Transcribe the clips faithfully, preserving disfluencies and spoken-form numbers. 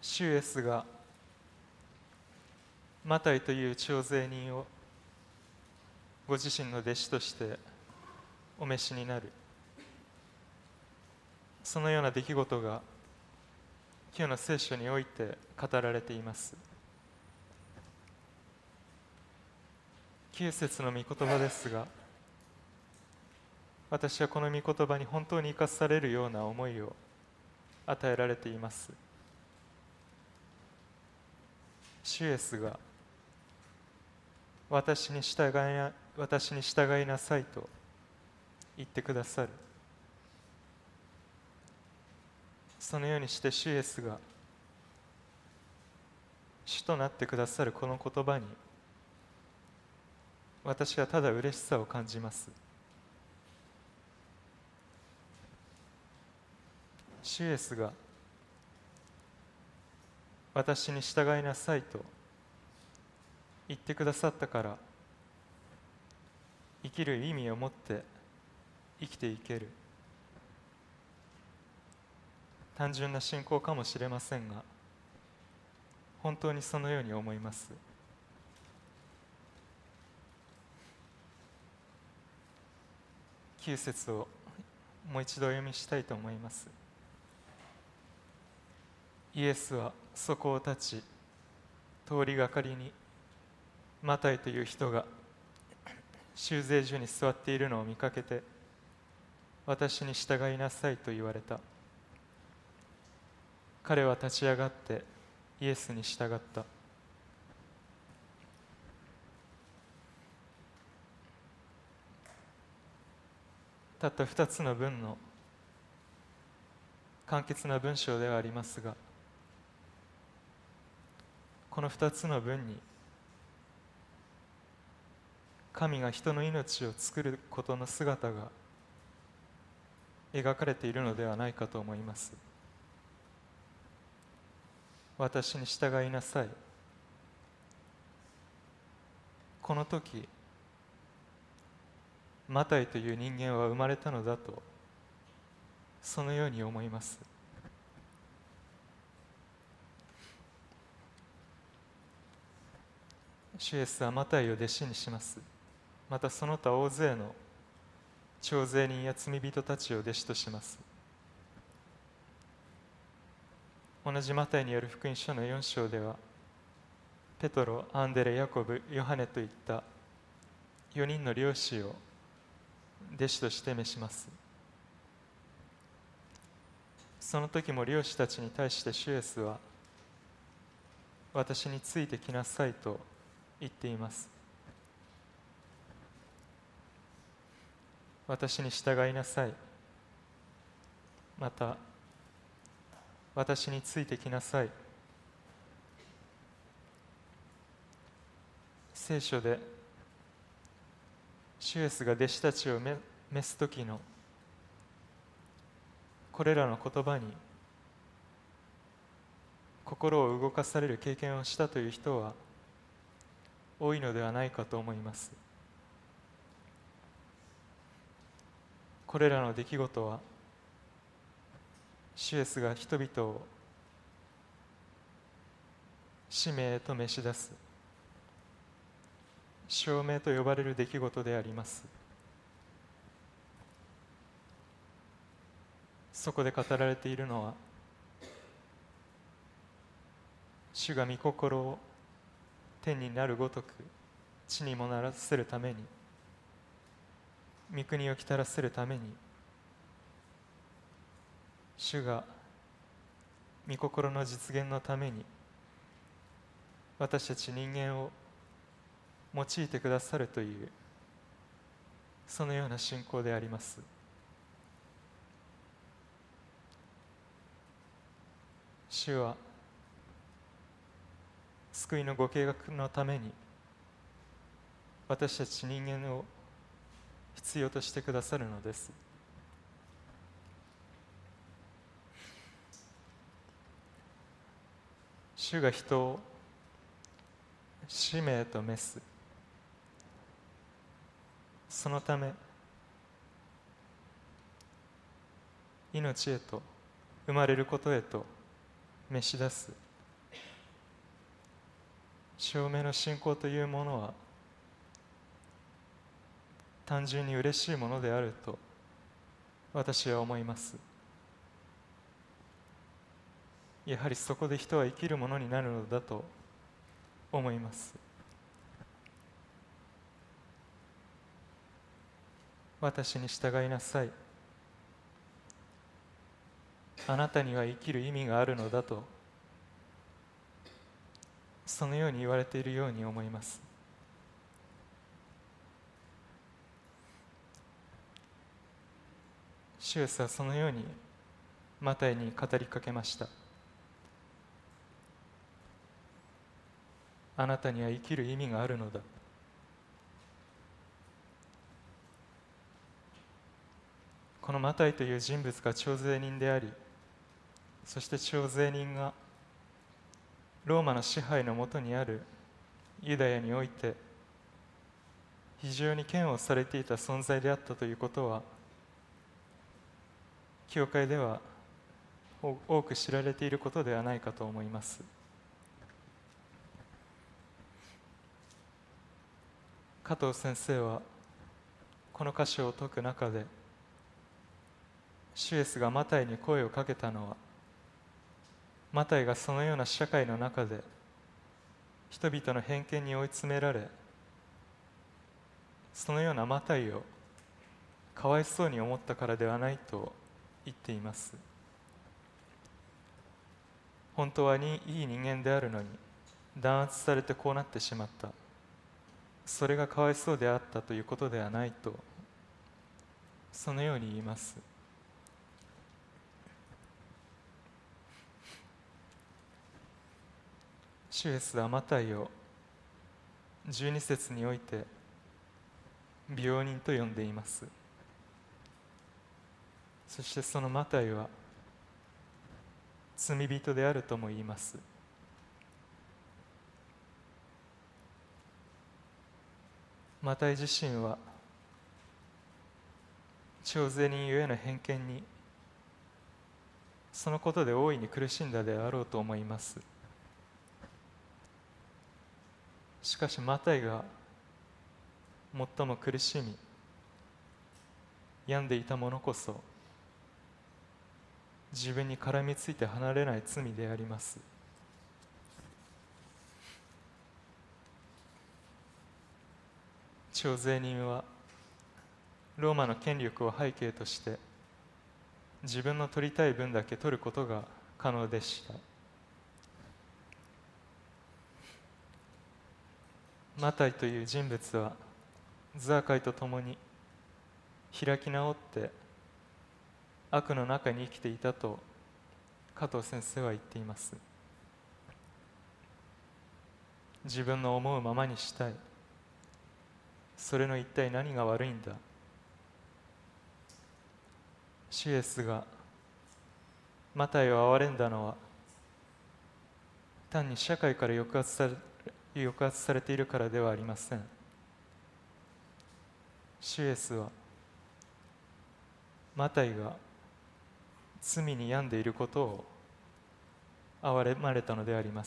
主イエスがマタイという徴税人をご自身の弟子としてお召しになる、そのような出来事が今日の聖書において語られています。きゅう節の御言葉ですが、私はこの御言葉に本当に生かされるような思いを与えられています。主イエスが私に従いな、私に従いなさいと言ってくださる。そのようにして主イエスが主となってくださるこの言葉に、私はただ嬉しさを感じます。主イエスが私に従いなさいと言ってくださったから、生きる意味を持って生きていける。単純な信仰かもしれませんが、本当にそのように思います。きゅう節をもう一度お読みしたいと思います。イエスはそこを立ち、通りがかりにマタイという人が修税所に座っているのを見かけて、私に従いなさいと言われた。彼は立ち上がってイエスに従った。たった二つの文の簡潔な文章ではありますが、この二つの文に神が人の命を作ることの姿が描かれているのではないかと思います。私に従いなさい。この時マタイという人間は生まれたのだと、そのように思います。主イエスはマタイを弟子にします。またその他大勢の徴税人や罪人たちを弟子とします。同じマタイによる福音書のよん章では、ペトロ、アンデレ、ヤコブ、ヨハネといったよにんの漁師を弟子として召します。その時も漁師たちに対して主イエスは、私についてきなさいと言っています。私に従いなさい。また、私についてきなさい。聖書で主イエスが弟子たちを召す時のこれらの言葉に心を動かされる経験をしたという人は多いのではないかと思います。これらの出来事は、主イエスが人々を使命へと召し出す証明と呼ばれる出来事であります。そこで語られているのは、主が御心を天になるごとく地にもならせるために、御国を来たらせるために、主が御心の実現のために私たち人間を用いてくださるという、そのような信仰であります。主は救いのご計画のために私たち人間を必要としてくださるのです。主が人を使命と召す。そのため命へと生まれることへと召し出す。 証明の信仰というものは単純に嬉しいものであると私は思います。やはりそこで人は生きるものになるのだと思います。私に従いなさい、あなたには生きる意味があるのだと、そのように言われているように思います。主イエスはそのようにマタイに語りかけました。あなたには生きる意味があるのだ。このマタイという人物が徴税人であり、そして徴税人がローマの支配のもとにあるユダヤにおいて非常に嫌悪されていた存在であったということは、教会では多く知られていることではないかと思います。加藤先生はこの箇所を説く中で、主イエスがマタイに声をかけたのは、マタイがそのような社会の中で人々の偏見に追い詰められ、そのようなマタイをかわいそうに思ったからではないと言っています。本当はにいい人間であるのに弾圧されてこうなってしまった、それがかわいそうであったということではないと、そのように言います。主イエスはマタイをじゅうに節において病人と呼んでいます。そしてそのマタイは罪人であるとも言います。マタイ自身は徴税人ゆえの偏見にそのことで大いに苦しんだであろうと思います。しかしマタイが最も苦しみ病んでいたものこそ、自分に絡みついて離れない罪であります。徴税人はローマの権力を背景として自分の取りたい分だけ取ることが可能でした。マタイという人物はザーカイと共に開き直って悪の中に生きていたと加藤先生は言っています。自分の思うままにしたい、それの一体何が悪いんだ。主イエスがマタイを憐れんだのは、単に社会から抑圧され抑圧されているからではありません。主イエスはマタイが罪に病んでいることを憐れまれたのであります。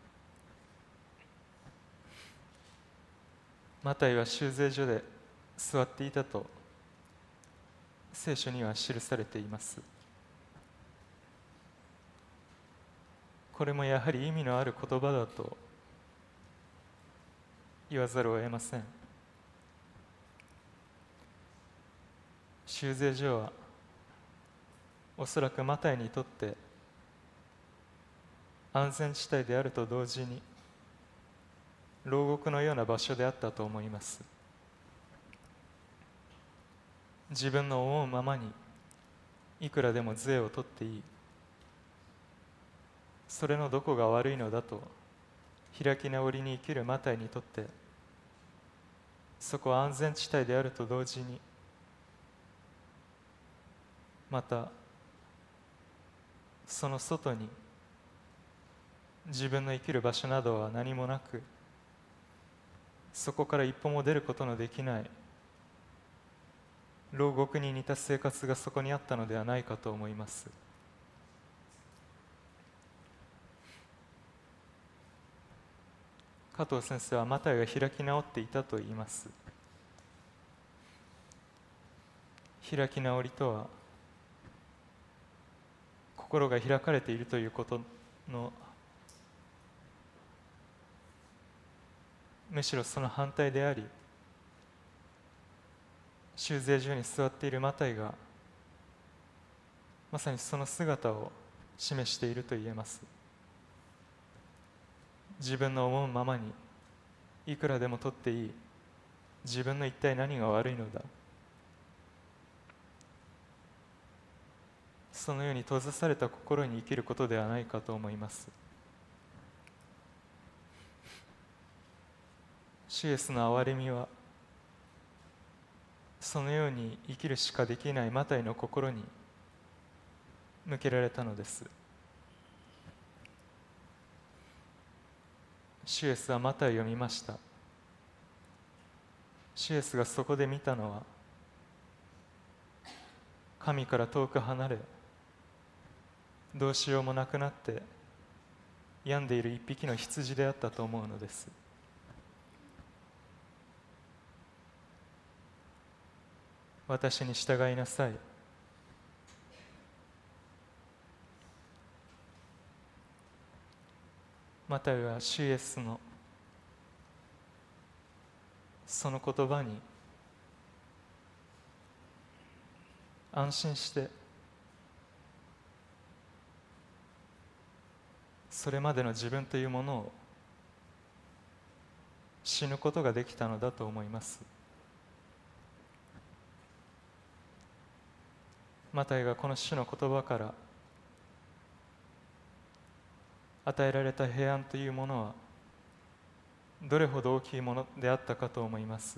マタイは修税所で座っていたと聖書には記されています。これもやはり意味のある言葉だと言わざるを得ません。修税所はおそらくマタイにとって安全地帯であると同時に牢獄のような場所であったと思います。自分の思うままにいくらでも税を取っていい、それのどこが悪いのだと開き直りに生きるマタイにとって、そこは安全地帯であると同時に、またその外に自分の生きる場所などは何もなく、そこから一歩も出ることのできない牢獄に似た生活がそこにあったのではないかと思います。 加藤先生はマタイが開き直っていたと言います。開き直りとは、心が開かれているということのむしろその反対であり、修税所に座っているマタイがまさにその姿を示していると言えます。自分の思うままにいくらでも取っていい、自分の一体何が悪いのだ、そのように閉ざされた心に生きることではないかと思います。主イエスの憐れみは、そのように生きるしかできないマタイの心に向けられたのです。主イエスはマタイを見ました。主イエスがそこで見たのは、神から遠く離れ、どうしようもなくなって病んでいる一匹の羊であったと思うのです。私に従いなさい。マタイは主イエスのその言葉に安心して、それまでの自分というものを死ぬことができたのだと思います。マタイがこの主の言葉から与えられた平安というものはどれほど大きいものであったかと思います。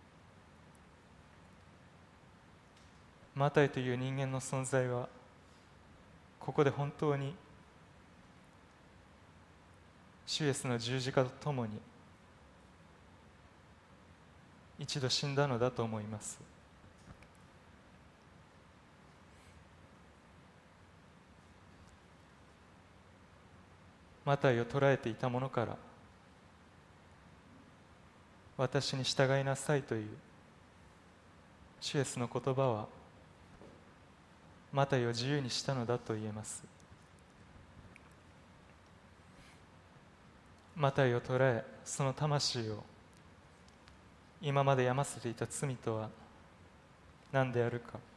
マタイという人間の存在はここで本当に主イエスの十字架とともに一度死んだのだと思います。マタイを捉えていたものから、私に従いなさいという主イエスの言葉はマタイを自由にしたのだと言えます。マタイを捉え、その魂を今まで病ませていた罪とは何であるか、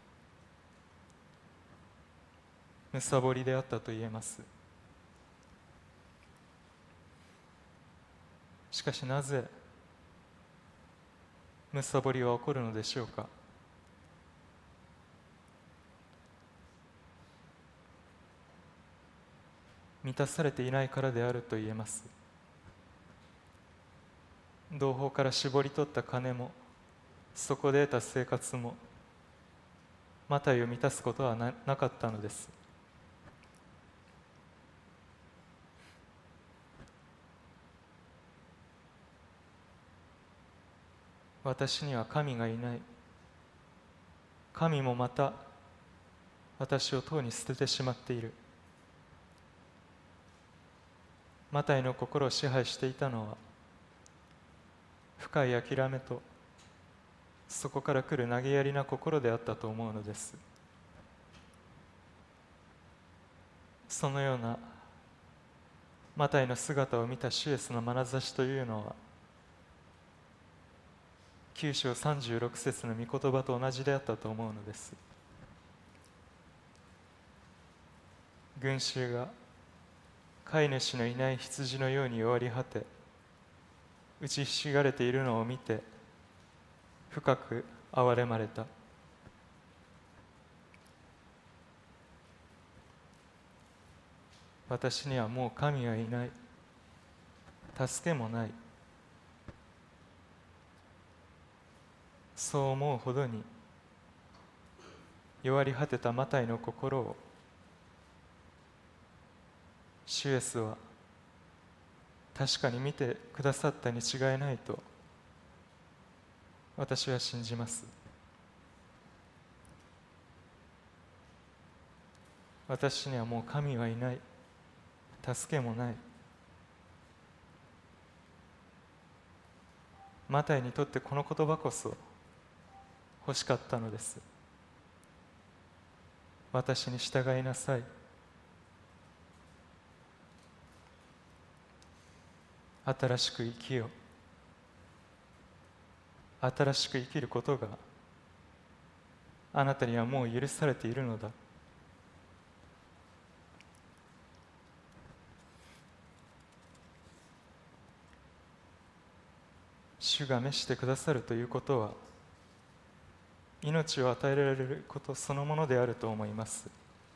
むさぼりであったと言えます。しかしなぜむさぼりは起こるのでしょうか。満たされていないからであると言えます。同胞から絞り取った金も、そこで得た生活もマタイを満たすことは な, なかったのです。私には神がいない、神もまた私をとうに捨ててしまっている。マタイの心を支配していたのは深い諦めと、そこから来る投げやりな心であったと思うのです。そのようなマタイの姿を見た主イエスの眼差しというのは、きゅう章さんじゅうろく節の御言葉と同じであったと思うのです。群衆が飼い主のいない羊のように弱り果て、打ちひしがれているのを見て深く憐れまれた。私にはもう神はいない、助けもない、そう思うほどに弱り果てたマタイの心を主イエスは確かに見てくださったに違いないと私は信じます。私にはもう神はいない、助けもない、 マタイにとってこの言葉こそ欲しかったのです。私に従いなさい。新しく生きよ。新しく生きることがあなたにはもう許されているのだ。主が召してくださるということは、命を与えられることそのものであると思います。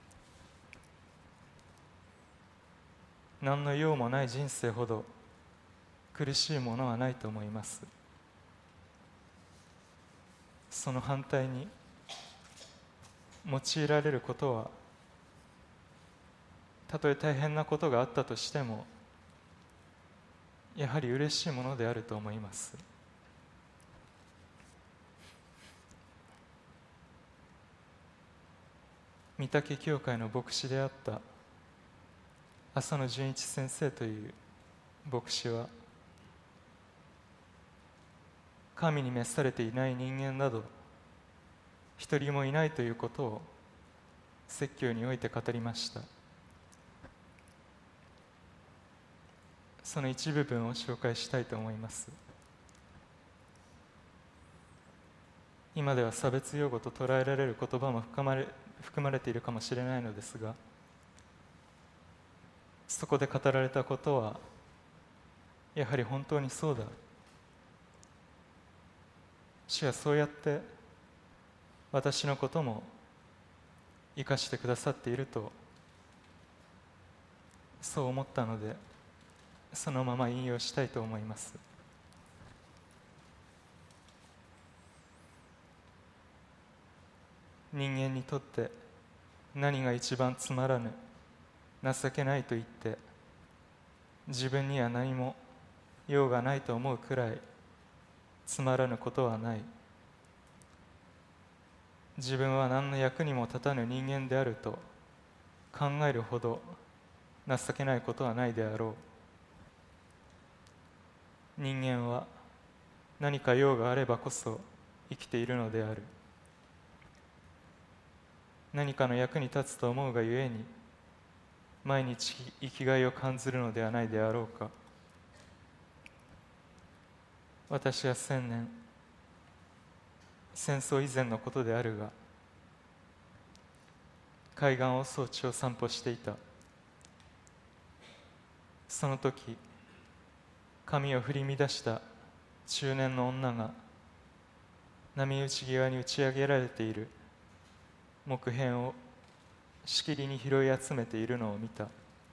何の用もない人生ほど苦しいものはないと思います。その反対に用いられることは、たとえ大変なことがあったとしてもやはり嬉しいものであると思います。御嶽教会の牧師であった浅野純一先生という牧師は、神に召されていない人間など一人もいないということを説教において語りました。その一部分を紹介したいと思います。今では差別用語と捉えられる言葉も含まれ、含まれているかもしれないのですが、そこで語られたことはやはり本当にそうだ。主はそうやって私のことも生かしてくださっていると、そう思ったのでそのまま引用したいと思います。人間にとって何が一番つまらぬ、情けないと言って自分には何も用がないと思うくらいつまらぬことはない。自分は何の役にも立たぬ人間であると考えるほど情けないことはないであろう。人間は何か用があればこそ生きているのである。何かの役に立つと思うがゆえに毎日生きがいを感じるのではないであろうか。私は千年、戦争以前のことであるが、海岸を装置を散歩していた。その時、髪を振り乱した中年の女が波打ち際に打ち上げられている木片をしきりに拾い集めているのを見た。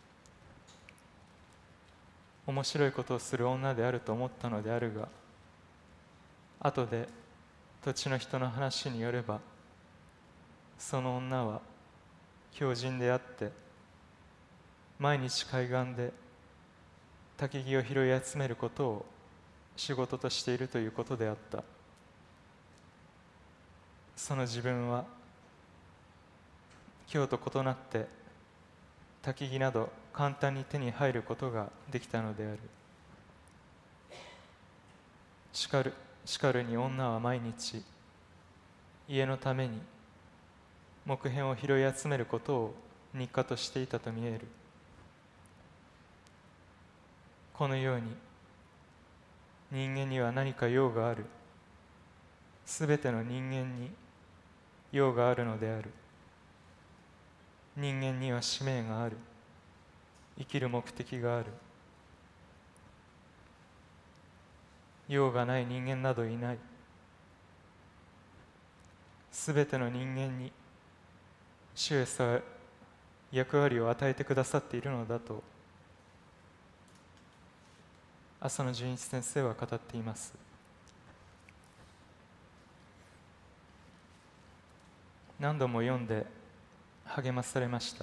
面白いことをする女であると思ったのであるが、後で土地の人の話によれば、その女は狂人であって毎日海岸で焚き木を拾い集めることを仕事としているということであった。その自分は今日と異なって焚き木など簡単に手に入ることができたのである。しかるしかるに女は毎日家のために木片を拾い集めることを日課としていたと見える。このように人間には何か用がある。すべての人間に用があるのである。人間には使命がある。生きる目的がある。用がない人間などいない。すべての人間に主イエスは役割を与えてくださっているのだと浅野純一先生は語っています。何度も読んで励まされました。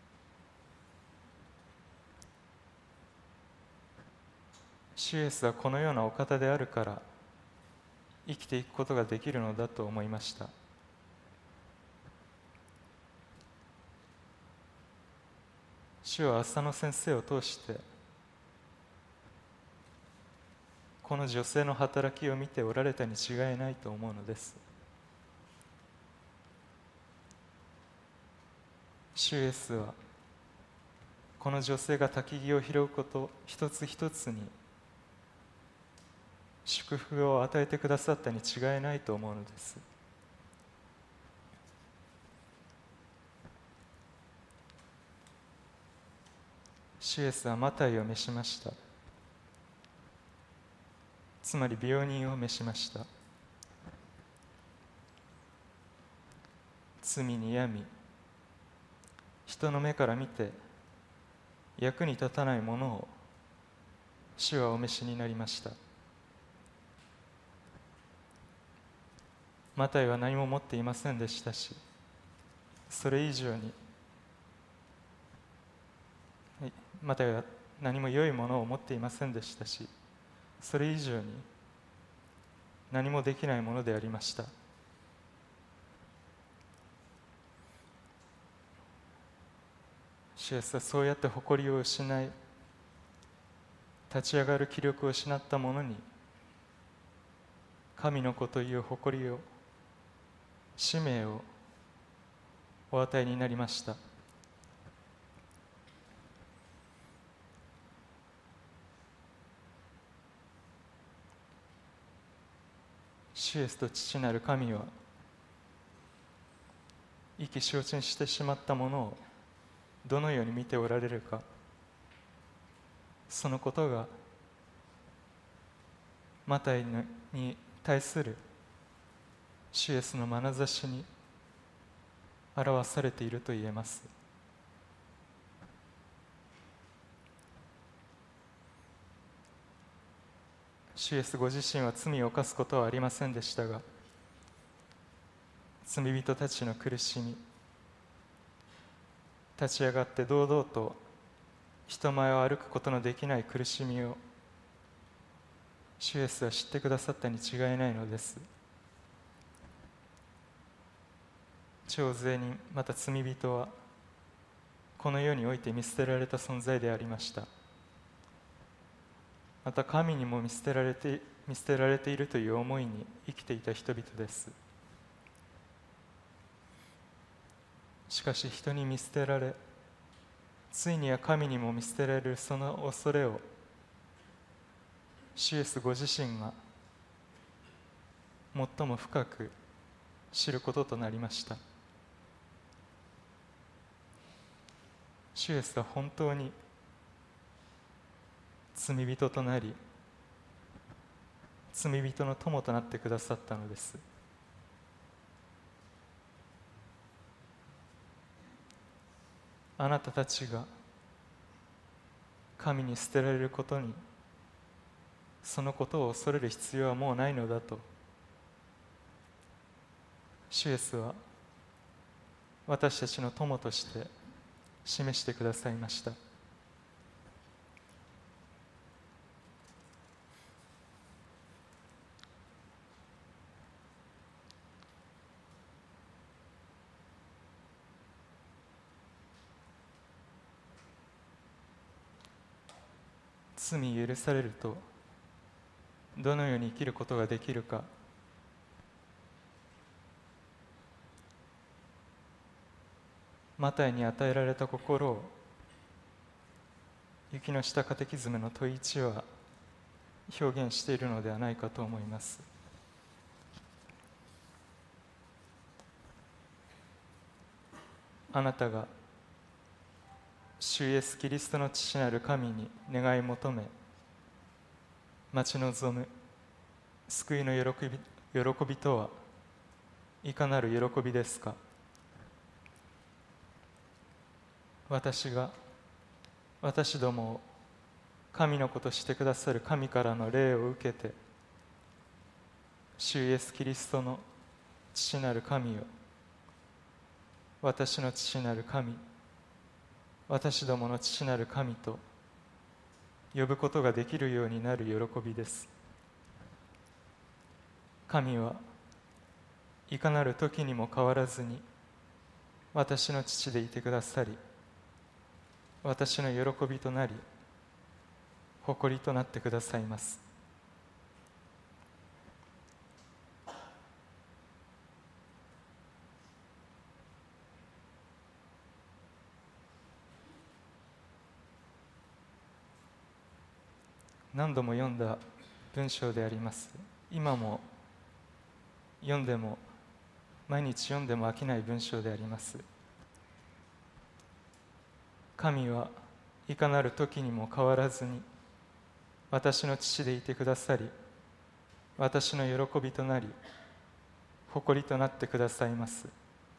主イエスはこのようなお方であるから生きていくことができるのだと思いました。主は浅野先生を通してこの女性の働きを見ておられたに違いないと思うのです。主イエスはこの女性が焚き木を拾うこと一つ一つに祝福を与えてくださったに違いないと思うのです。主イエスはマタイを召しました。つまり病人を召しました。罪に病み、人の目から見て役に立たないものを主はお召しになりました。マタイは何も持っていませんでしたし、それ以上にマタイは何も良いものを持っていませんでしたし、それ以上に何もできないものでありました。主イエスはそうやって誇りを失い、立ち上がる気力を失った者に神の子という誇りを、使命をお与えになりました。主イエスと父なる神は意気消沈してしまったものをどのように見ておられるか、そのことがマタイに対する主イエスの眼差しに表されていると言えます。主イエスご自身は罪を犯すことはありませんでしたが、罪人たちの苦しみ、立ち上がって堂々と人前を歩くことのできない苦しみを主イエスは知ってくださったに違いないのです。徴税人また罪人はこの世において見捨てられた存在でありました。また神にも見捨てられて見捨てられているという思いに生きていた人々です。しかし人に見捨てられ、ついには神にも見捨てられるその恐れを主イエスご自身が最も深く知ることとなりました。主イエスは本当に罪人となり、罪人の友となってくださったのです。あなたたちが神に捨てられることに、そのことを恐れる必要はもうないのだと、主イエスは私たちの友として示してくださいました。罪許されるとどのように生きることができるか、マタイに与えられた心を雪の下カテキズムの問いいちは表現しているのではないかと思います。あなたが主イエスキリストの父なる神に願い求め待ち望む救いの喜び、喜びとはいかなる喜びですか。私が私どもを神の子としてくださる神からの霊を受けて、主イエスキリストの父なる神よ、私の父なる神、私どもの父なる神と呼ぶことができるようになる喜びです。神はいかなる時にも変わらずに私の父でいてくださり、私の喜びとなり誇りとなってくださいます。 何度も読んだ文章であります。今も読んでも毎日読んでも飽きない文章であります。神はいかなる時にも変わらずに私の父でいてくださり、私の喜びとなり誇りとなってくださいます。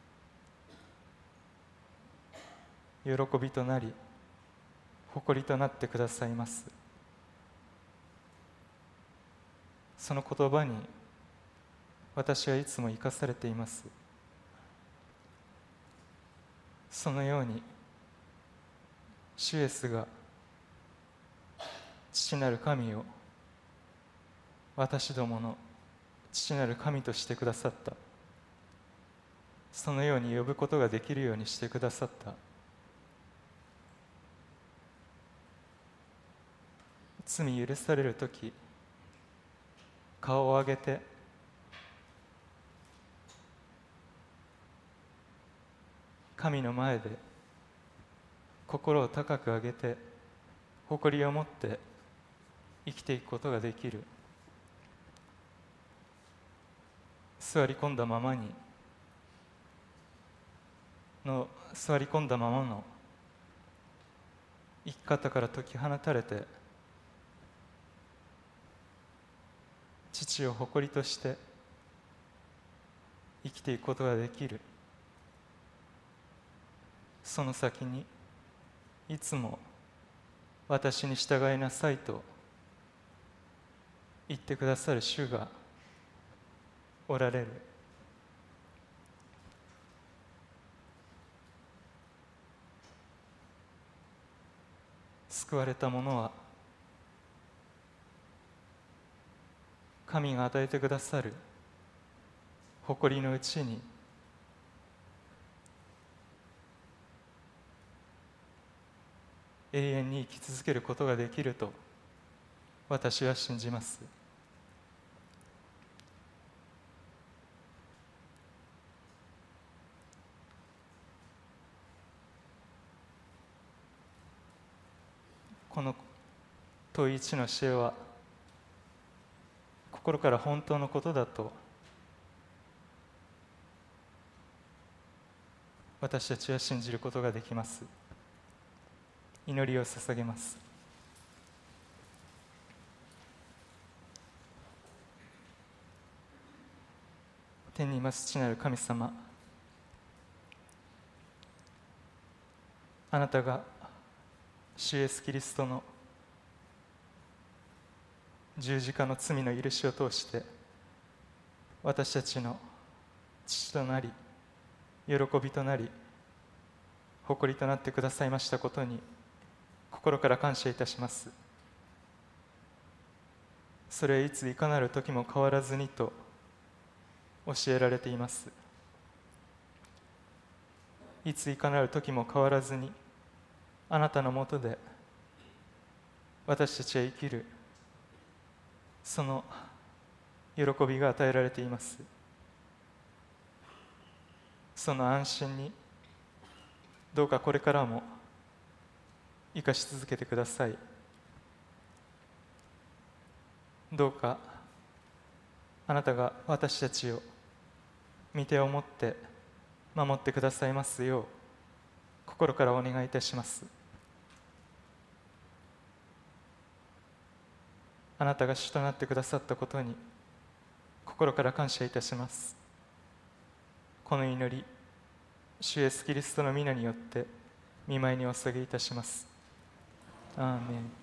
喜びとなり誇りとなってくださいます。その言葉に私はいつも生かされています。そのように主イエスが父なる神を私どもの父なる神としてくださった。そのように呼ぶことができるようにしてくださった。罪許されるとき、顔を上げて神の前で心を高く上げて誇りを持って生きていくことができる。座り込んだままにの座り込んだままの生き方から解き放たれて、父を誇りとして生きていくことができる。その先にいつも私に従いなさいと言ってくださる主がおられる。救われた者は神が与えてくださる誇りのうちに永遠に生き続けることができると私は信じます。この問い一の教えは心から本当のことだと私たちは信じることができます。祈りを捧げます。天にいます父なる神様、あなたが主イエスキリストの十字架の罪の許しを通して私たちの父となり喜びとなり誇りとなってくださいましたことに心から感謝いたします。それはいついかなる時も変わらずにと教えられています。いついかなる時も変わらずにあなたのもとで私たちは生きる、その喜びが与えられています。その安心にどうかこれからも生かし続けてください。どうかあなたが私たちを御手を持って守ってくださいますよう心からお願いいたします。あなたが主となってくださったことに心から感謝いたします。この祈り、主イエスキリストの皆によって御前にお捧げいたします。アーメン。